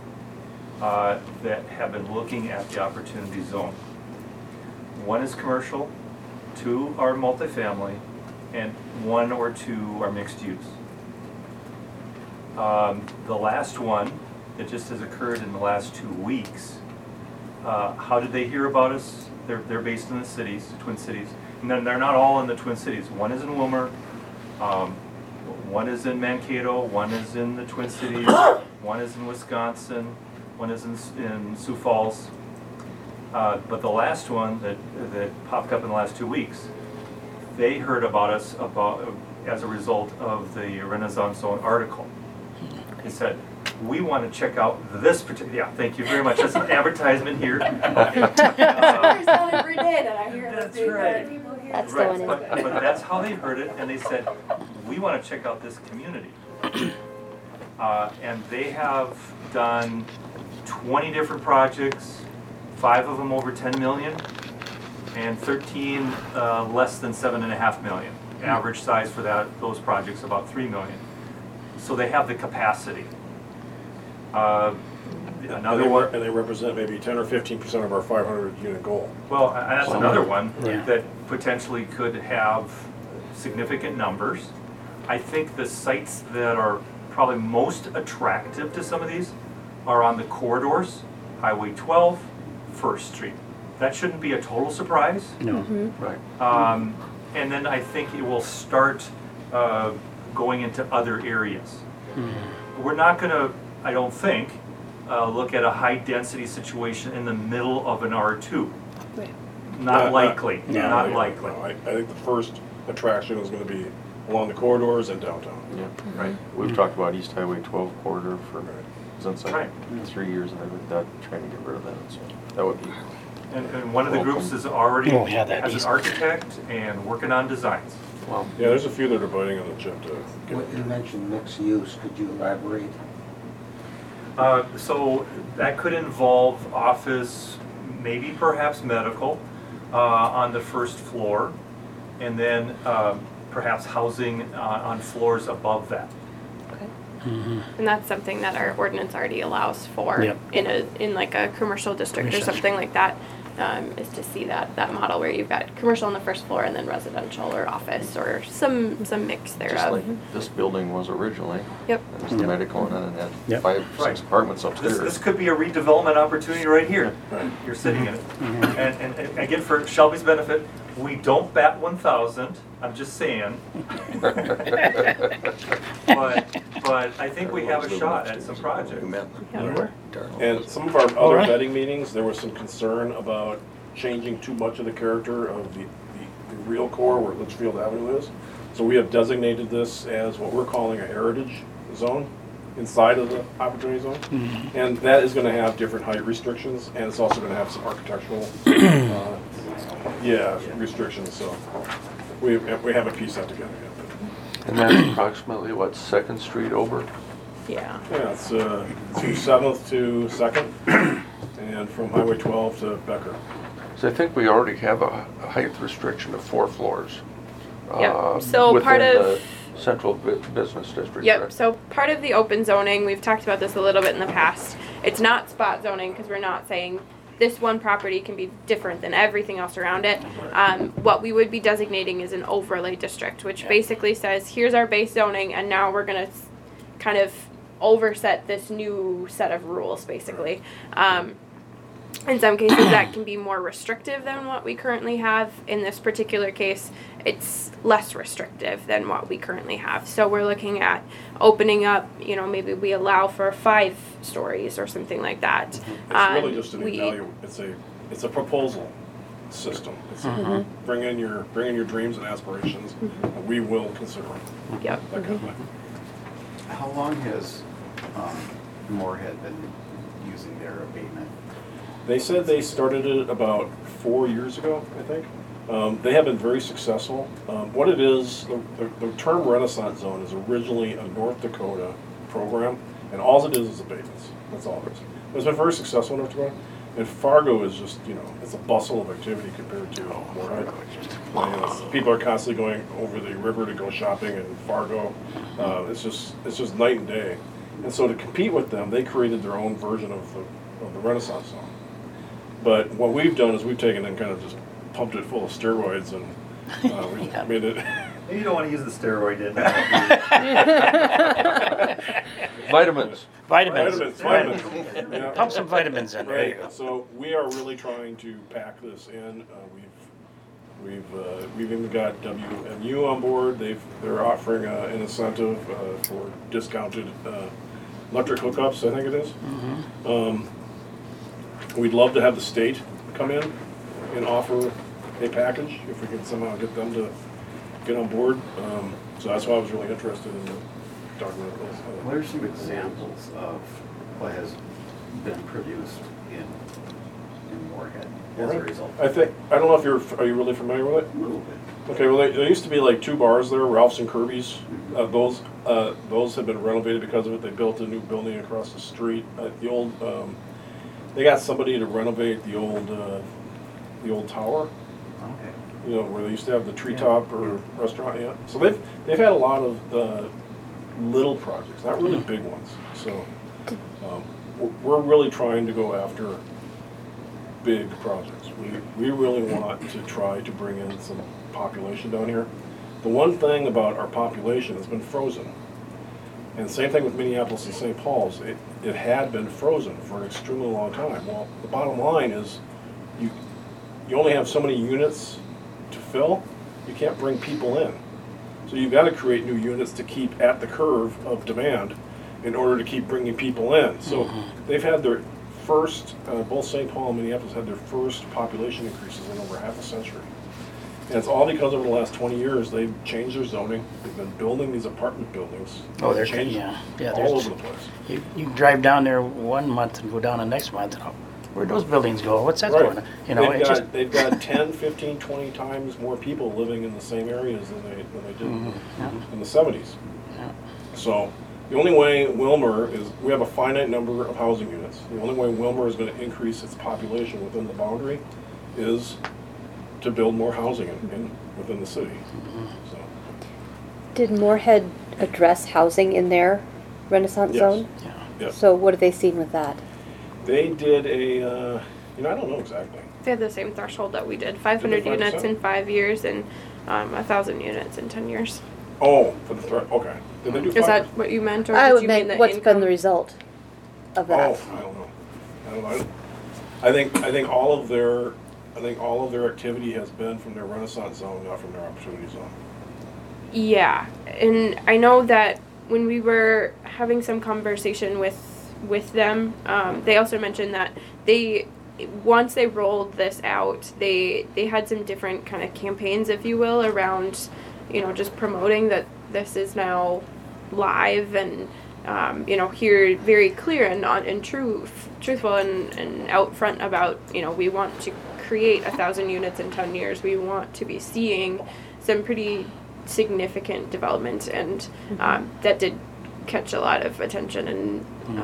that have been looking at the Opportunity Zone. 1 is commercial, 2 are multifamily, and 1 or 2 are mixed use. The last one that just has occurred in the last 2 weeks, how did they hear about us? They're based in the cities, Twin Cities. And then they're not all in the Twin Cities. 1 is in Wilmer, 1 is in Mankato, 1 is in the Twin Cities, 1 is in Wisconsin, 1 is in Sioux Falls. But the last one that popped up in the last 2 weeks, they heard about us as a result of the Renaissance Zone article. They said, we want to check out this particular, yeah, thank you very much. That's an advertisement here. Every day that I hear That's right. people here. That's the Right, one. but that's how they heard it, and they said, we want to check out this community. And they have done 20 different projects, 5 of them over 10 million, and 13 less than 7.5 million. Average size for those projects about 3 million. So they have the capacity. Another one. And they represent maybe 10 or 15% of our 500 unit goal. Well, and that's another one Yeah. that potentially could have significant numbers. I think the sites that are probably most attractive to some of these are on the corridors, Highway 12, First Street. That shouldn't be a total surprise. No. Right. And then I think it will start going into other areas. We're not going to, I don't think, look at a high-density situation in the middle of an R2. Right. Not likely, No. not likely. No, I think the first attraction is going to be along the corridors and downtown. Yeah, right. We've talked about East Highway 12 corridor for, since Right. 3 years, and I think that, trying to get rid of that, so that would be. And one of the groups is already, Oh, yeah, that has is- an architect and working on designs. Well, Yeah, there's a few that are biting on the chip to get. What you mentioned mixed use, could you elaborate? So that could involve office, maybe perhaps medical, on the first floor, and then perhaps housing on floors above that. And that's something that our ordinance already allows for Yep. in like a commercial district or Commercial. something like that. Is to see that model where you've got commercial on the first floor and then residential or office or some mix Just thereof. like this building was originally. Yep. There's the Yep. medical, and then it had Yep. 5, 6 Right. apartments This upstairs. could be a redevelopment opportunity right here. Right. You're sitting in it. And again, for Shelby's benefit, we don't bat 1,000, I'm just saying. But I think we have a shot at some projects. And some of our other vetting meetings, there was some concern about changing too much of the character of the real core where Litchfield Avenue is. So we have designated this as what we're calling a heritage zone inside of the opportunity zone. And that is gonna have different height restrictions, and it's also gonna have some architectural, restrictions, so we haven't pieced that together yet. and that's approximately, what, 2nd Street over? Yeah. Yeah, it's to 7th to 2nd, and from Highway 12 to Becker. So I think we already have a height restriction of 4 floors. Yep. So part within of- the Central Business District. Yep, correct? so part of the open zoning, we've talked about this a little bit in the past. It's not spot zoning because we're not saying this one property can be different than everything else around it. What we would be designating is an overlay district, which basically says, here's our base zoning, and now we're gonna kind of overset this new set of rules, basically. In some cases, that can be more restrictive than what we currently have. In this particular case, it's less restrictive than what we currently have. So we're looking at opening up, you know, maybe we allow for 5 stories or something like that. It's really just an it's a proposal system. It's bring in your dreams and aspirations, and we will consider them. Yep. That kind of thing. How long has Moorhead been using their abatement? They said they started it about 4 years ago, I think. They have been very successful. What it is, the term Renaissance Zone is originally a North Dakota program, and all it is abatements. That's all it is. It's been very successful in North Dakota. And Fargo is just, you know, it's a bustle of activity compared to Moorhead. People are constantly going over the river to go shopping in Fargo. It's just night and day. And so to compete with them, they created their own version of the Renaissance Zone. But what we've done is we've taken and kind of just pumped it full of steroids and we made it. You don't want to use the steroid, did you? Vitamins. Vitamins. Yeah. Pump some vitamins in. There you Right. go. So we are really trying to pack this in. We've even got WMU on board. They're offering an incentive for discounted electric hookups, I think it is. We'd love to have the state come in and offer a package if we can somehow get them to get on board. So that's why I was really interested in talking about this. What are some examples of what has been produced in Moorhead as a result? I don't know if are you really familiar with it? A little bit. Okay, well, there used to be like 2 bars there, Ralph's and Kirby's. Those have been renovated because of it. They built a new building across the street. The old, they got somebody to renovate the old tower. Okay. You know, where they used to have the treetop or restaurant. Yeah. So they've had a lot of little projects, not really big ones. So we're really trying to go after big projects. We really want to try to bring in some population down here. The one thing about our population has been frozen. And same thing with Minneapolis and St. Paul's. It had been frozen for an extremely long time. Well, the bottom line is you only have so many units to fill. You can't bring people in. So you've got to create new units to keep at the curve of demand in order to keep bringing people in. So they've had their first, both St. Paul and Minneapolis had their first population increases in over half a century. And it's all because over the last 20 years they've changed their zoning. They've been building these apartment buildings. Oh, they're changed yeah, all over the place. You drive down there one month and go down the next month. And where'd those buildings go? What's that Right. going on? You know, They've got 10, 15, 20 times more people living in the same areas than they did in the 70s. Yeah. So the only way Wilmer is, we have a finite number of housing units. The only way Wilmer is going to increase its population within the boundary is to build more housing within the city. So, Did Moorhead address housing in their Renaissance Yes. Zone? Yeah. yes. So what have they seen with that? They did I don't know exactly. They had the same threshold that we did, 500 Did they units 5%? in 5 years and 1,000 units in 10 years. Oh, for the threat, okay. Did they do 5? Is that what you meant, or I did would you mean mean, the what's income? been the result of that? Oh, I don't know. I think all of their activity has been from their Renaissance Zone, not from their Opportunity Zone. Yeah, and I know that when we were having some conversation with them, they also mentioned that once they rolled this out, they had some different kind of campaigns, if you will, around, you know, just promoting that this is now live and you know, here very clear and truthful and out front about, you know, we want to create 1,000 units in 10 years. We want to be seeing some pretty significant development, and that did catch a lot of attention and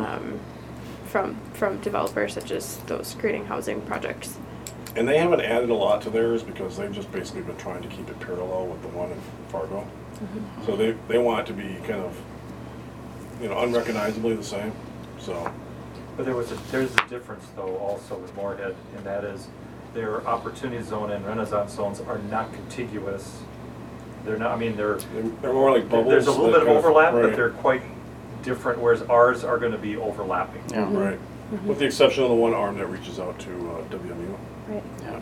from developers such as those creating housing projects. And they haven't added a lot to theirs because they've just basically been trying to keep it parallel with the one in Fargo. So they want it to be kind of, you know, unrecognizably the same. So, But there's a difference though also with Moorhead, and that is their Opportunity Zone and Renaissance Zones are not contiguous. They're not, I mean, they're more like bubbles. there's a little that bit of kind overlap, right. but they're quite different, whereas ours are going to be overlapping. Yeah. Right. with the exception of the one arm that reaches out to WMU. Right. Yeah.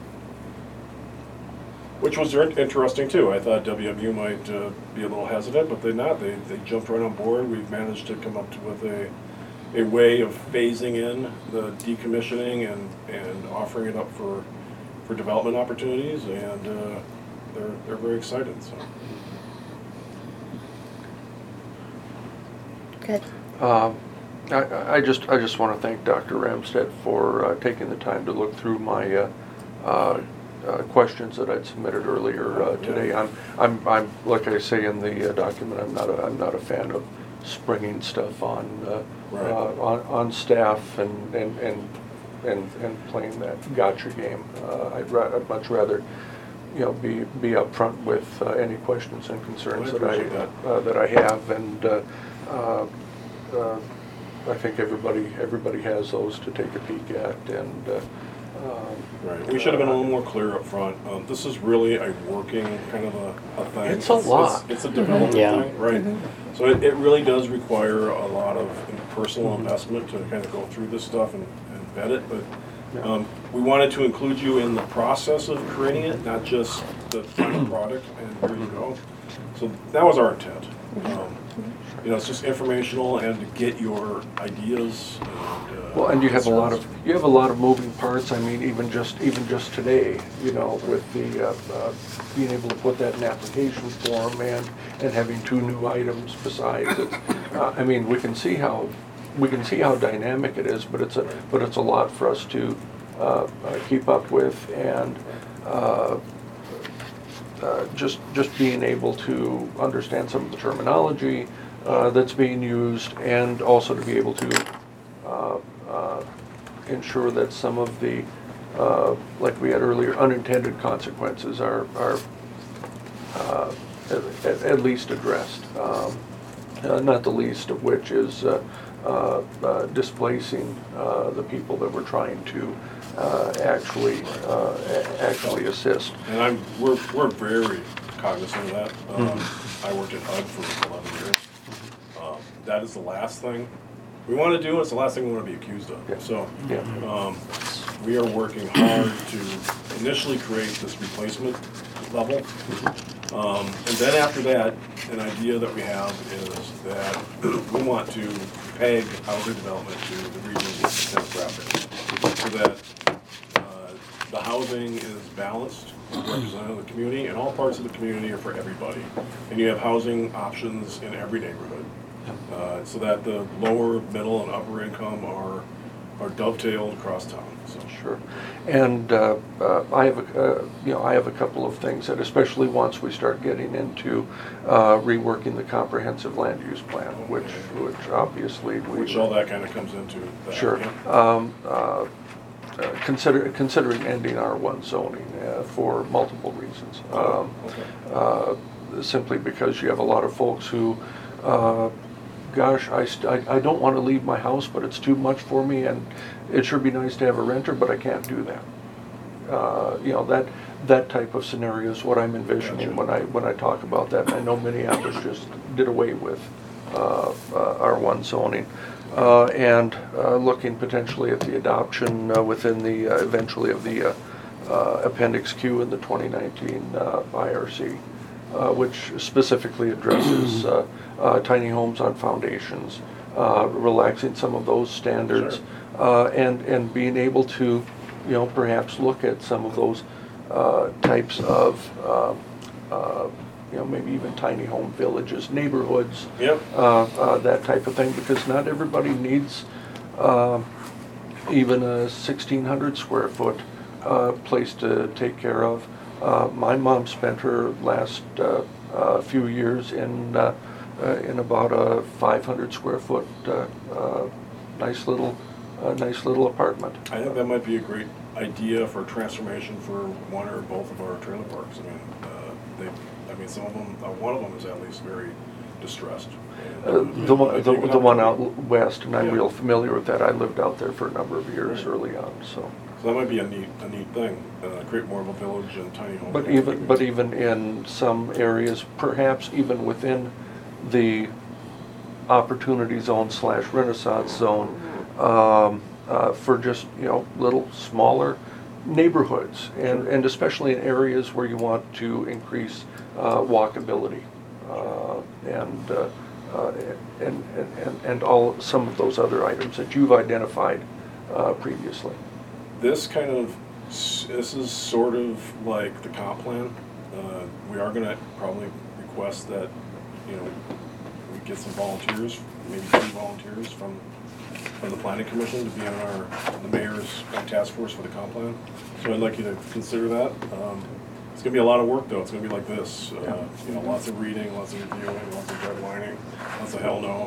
Which was interesting too. I thought WMU might be a little hesitant, but they're not. They jumped right on board. We've managed to come up with a way of phasing in the decommissioning and offering it up for development opportunities, and they're very excited. So. Good. I just want to thank Dr. Ramstead for taking the time to look through my questions that I'd submitted earlier today. I'm like I say in the document, I'm not a fan of springing stuff on on staff and playing that gotcha game. I'd much rather be upfront with any questions and concerns that I have, and I think everybody has those to take a peek at, and right. We should have been a little more clear up front. This is really a working kind of a thing. It's a lot. It's a development thing, right? So it really does require a lot of personal investment to kind of go through this stuff and vet it. But we wanted to include you in the process of creating it, not just the final product and here you go. So that was our intent. It's just informational and to get your ideas. And you have a lot of moving parts. I mean, even just today, with the being able to put that in application form and having 2 new items besides it. I mean, we can see how dynamic it is, but it's a lot for us to keep up with, and just being able to understand some of the terminology that's being used, and also to be able to ensure that some of the, like we had earlier, unintended consequences are at least addressed. Not the least of which is displacing the people that we're trying to actually assist. And we're very cognizant of that. I worked at HUD for 11 years. That is the last thing we want to do. It's the last thing we want to be accused of. Yeah. So we are working hard to initially create this replacement level. And then after that, an idea that we have is that we want to peg housing development to the region's demographic, so that the housing is balanced, representative of the community, and all parts of the community are for everybody. And you have housing options in every neighborhood, so that the lower, middle, and upper income are dovetailed across town. So. Sure, and I have a couple of things that, especially once we start getting into reworking the comprehensive land use plan, which obviously which all that kind of comes into that. Sure. Yeah. Considering ending R1 zoning for multiple reasons. Simply because you have a lot of folks who, gosh, I don't want to leave my house, but it's too much for me, and it sure be nice to have a renter, but I can't do that. That type of scenario is what I'm envisioning when I talk about that. And I know Minneapolis just did away with R1 zoning. And looking potentially at the adoption within the eventually of the Appendix Q in the 2019 IRC, which specifically addresses tiny homes on foundations, relaxing some of those standards, and being able to, perhaps look at some of those types of maybe even tiny home villages, neighborhoods, that type of thing, because not everybody needs even a 1,600 square foot place to take care of. My mom spent her last few years in about a 500 square foot nice little apartment. I think that might be a great idea for transformation for one or both of our trailer parks. I mean, some of them, one of them is at least very distressed. The one out west, and I'm real familiar with that. I lived out there for a number of years early on, so that might be a neat thing. Create more of a village and tiny homes. But even in some areas, perhaps even within the opportunity zone / Renaissance zone, for just, little smaller neighborhoods, and especially in areas where you want to increase walkability, and all, some of those other items that you've identified previously. This is sort of like the comp plan. We are gonna probably request that, we get some volunteers, maybe 2 volunteers from the planning commission to be on the mayor's task force for the comp plan. So I'd like you to consider that. It's gonna be a lot of work though. It's gonna be like this, lots of reading, lots of reviewing, lots of redlining, lots of hell no,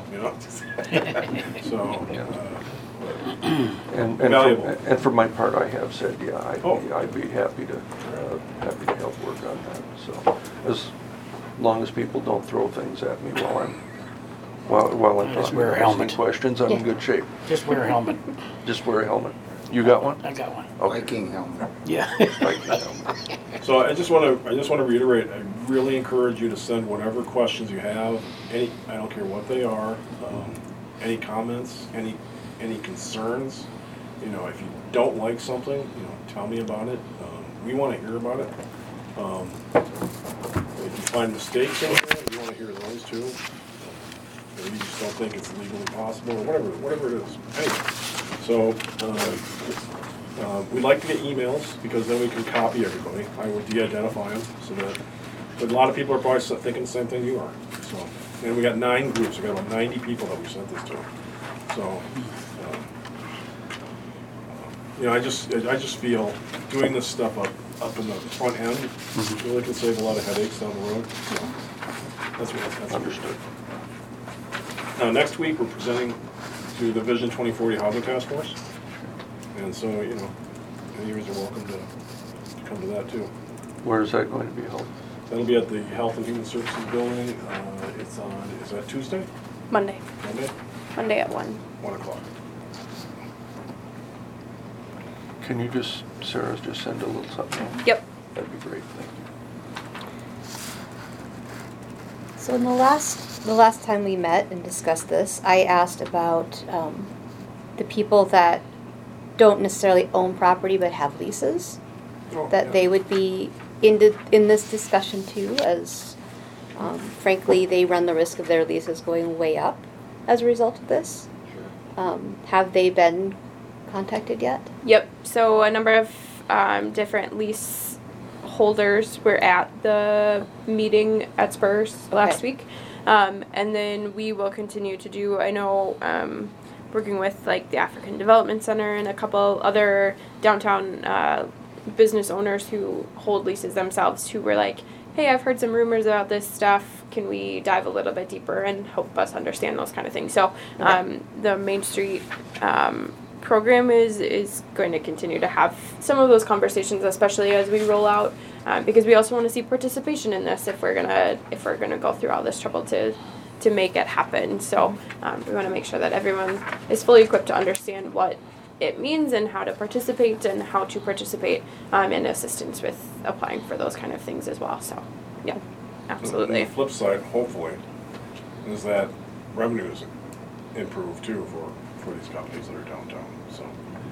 So, And valuable. and for my part, I have said, yeah, Oh. I'd be happy to help work on that. So as long as people don't throw things at me while I'm Just talking wear a and asking helmet. questions, I'm in good shape. Just wear a helmet. Just wear a helmet. You got one? I got one. Okay. Viking helmet. Yeah. Viking helmet. So I just want to reiterate, I really encourage you to send whatever questions you have, I don't care what they are, any comments, any concerns. If you don't like something, tell me about it. We want to hear about it. If you find mistakes in it, we want to hear those too. Or you just don't think it's legally possible, or whatever it is. Anyway, so we'd like to get emails, because then we can copy everybody. I would de-identify them, but a lot of people are probably thinking the same thing you are. So, and we got 9 groups. We got about 90 people that we sent this to. So, I just feel doing this stuff up in the front end really can save a lot of headaches down the road. So that's Understood. Now, next week, we're presenting to the Vision 2040 Housing Task Force. And so, any of you are welcome to come to that too. Where is that going to be held? That'll be at the Health and Human Services Building. Is that Tuesday? Monday. Monday? Monday at 1. 1 o'clock. Can you Sarah, just send a little something? Yep. That'd be great, thank you. So in the last time we met and discussed this, I asked about the people that don't necessarily own property but have leases, that they would be in this discussion too, as frankly they run the risk of their leases going way up as a result of this. Have they been contacted yet? Yep. So a number of different lease holders were at the meeting at Spurs last week. And then we will continue to do, I know, working with like the African Development Center and a couple other downtown business owners who hold leases themselves, who were like, hey, I've heard some rumors about this stuff. Can we dive a little bit deeper and help us understand those kind of things? So the Main Street program is going to continue to have some of those conversations, especially as we roll out, because we also want to see participation in this if we're gonna go through all this trouble to make it happen. So we want to make sure that everyone is fully equipped to understand what it means and how to participate in assistance with applying for those kind of things as well. So yeah, absolutely. And the flip side, hopefully, is that revenues improve too for these companies that are downtown. So,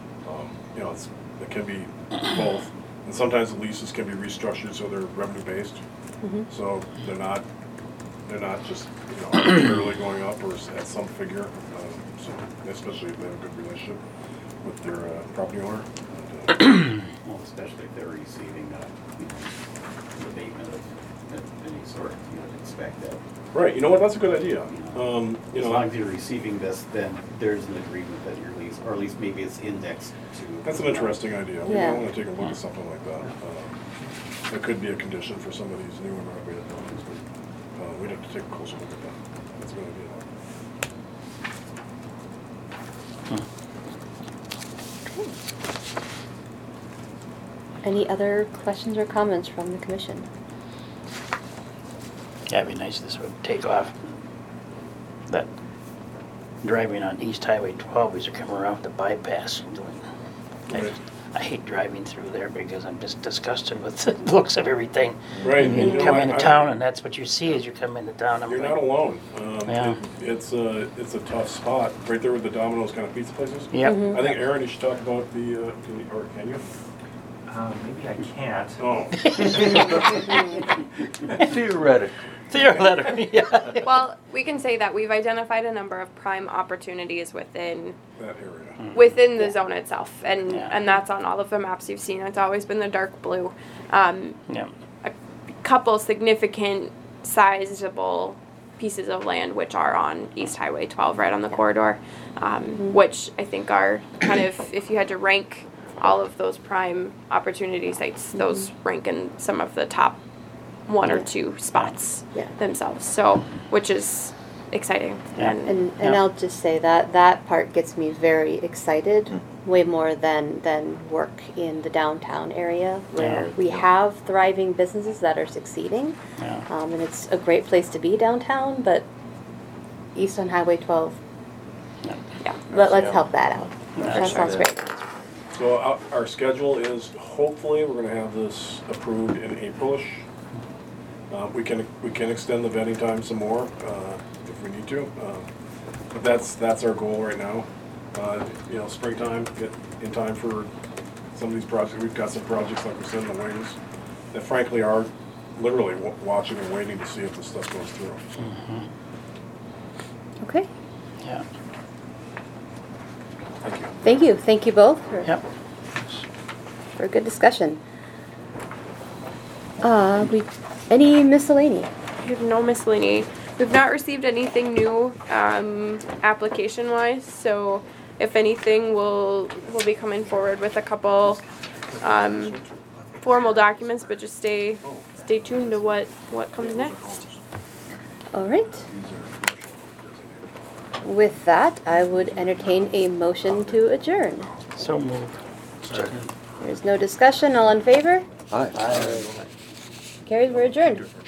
it can be both. And sometimes the leases can be restructured so they're revenue based. So they're not just arbitrarily going up or at some figure. So especially if they have a good relationship with their property owner. Well, especially if they're receiving an abatement of any sort, you'd expect that. Right, you know what, that's a good idea. As long as you're receiving this, then there's an agreement that your lease, or at least maybe it's indexed to. That's an interesting idea. We Yeah. might want to take a look at something like that. That could be a condition for some of these new and renovated buildings, but we'd have to take a closer look at that. That's a good idea. Any other questions or comments from the commission? Yeah, it'd be nice if this would take off. That driving on East Highway 12 as you're coming around the bypass. Right. I hate driving through there because I'm just disgusted with the looks of everything. Right. And you you know, come I- into I- town and that's what you see as you come into town. I'm You're like, not alone. Yeah. It's a tough spot, right there with the Domino's kind of pizza places. Yep. Mhm. I think, Aaron, you should talk about can you? Maybe I can't. Oh. Theoretically. Theoretically, yeah. Well, we can say that we've identified a number of prime opportunities within That area. within the zone itself, and Yeah. and that's on all of the maps you've seen. It's always been the dark blue. Yeah. A couple significant, sizable pieces of land which are on East Highway 12, right on the corridor, which I think are kind of, if you had to rank all of those prime opportunity sites, those rank in some of the top one or two spots Yeah. themselves. So, which is exciting. Yeah. And Yeah. I'll just say that part gets me very excited, way more than work in the downtown area where Yeah. we have thriving businesses that are succeeding, Yeah. and it's a great place to be downtown. But East on Highway 12, Yeah. let's Yeah. help that out. Yeah, That sure. sounds great. So our schedule is, hopefully, we're gonna have this approved in Aprilish. We can extend the vetting time some more, if we need to. But that's our goal right now. You know, springtime, get in time for some of these projects. We've got some projects, like we said, in the wings, that frankly are literally watching and waiting to see if this stuff goes through. Okay, Yeah. Thank you. thank you both Yep. for a good discussion. Any miscellany? We have no miscellany. We've not received anything new application wise, so if anything, we'll be coming forward with a couple formal documents, but just stay tuned to what comes next. All right. With that, I would entertain a motion to adjourn. So moved. There's no discussion. All in favor? Hi. Carried. We're adjourned.